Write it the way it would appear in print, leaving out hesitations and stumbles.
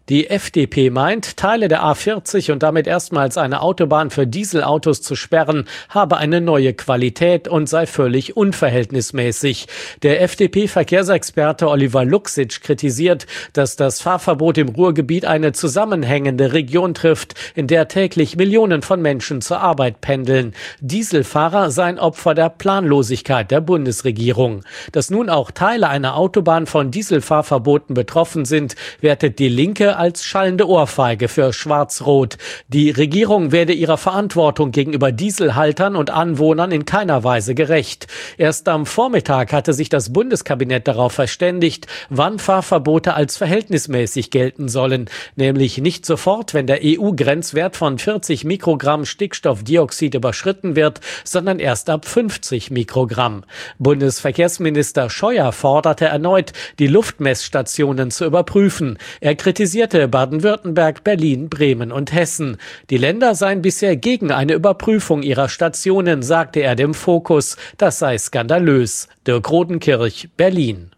Die FDP meint, Teile der A40 und damit erstmals eine Autobahn für Dieselautos zu sperren, habe eine neue Qualität und sei völlig unverhältnismäßig. Der FDP-Verkehrsexperte Oliver Luxic kritisiert, dass das Fahrverbot im Ruhrgebiet eine zusammenhängende Region trifft, in der täglich Millionen von Menschen zur Arbeit pendeln. Dieselfahrer seien Opfer der Planlosigkeit der Bundesregierung. Dass nun auch Teile einer Autobahn von Dieselfahrverboten betroffen sind, wertet die Linke als schallende Ohrfeige für Schwarz-Rot. Die Regierung werde ihrer Verantwortung gegenüber Dieselhaltern und Anwohnern in keiner Weise gerecht. Erst am Vormittag hatte sich das Bundeskabinett darauf verständigt, wann Fahrverbote als verhältnismäßig gelten sollen, nämlich nicht sofort, wenn der EU-Grenzwert von 40 Mikrogramm Stickstoffdioxid überschritten wird, sondern erst ab 50 Mikrogramm. Bundesverkehrsminister Scheuer forderte erneut, die Luftmessstationen zu überprüfen. Er kritisierte Baden-Württemberg, Berlin, Bremen und Hessen. Die Länder seien bisher gegen eine Überprüfung ihrer Stationen, sagte er dem Fokus. Das sei skandalös. Dirk Rodenkirch, Berlin.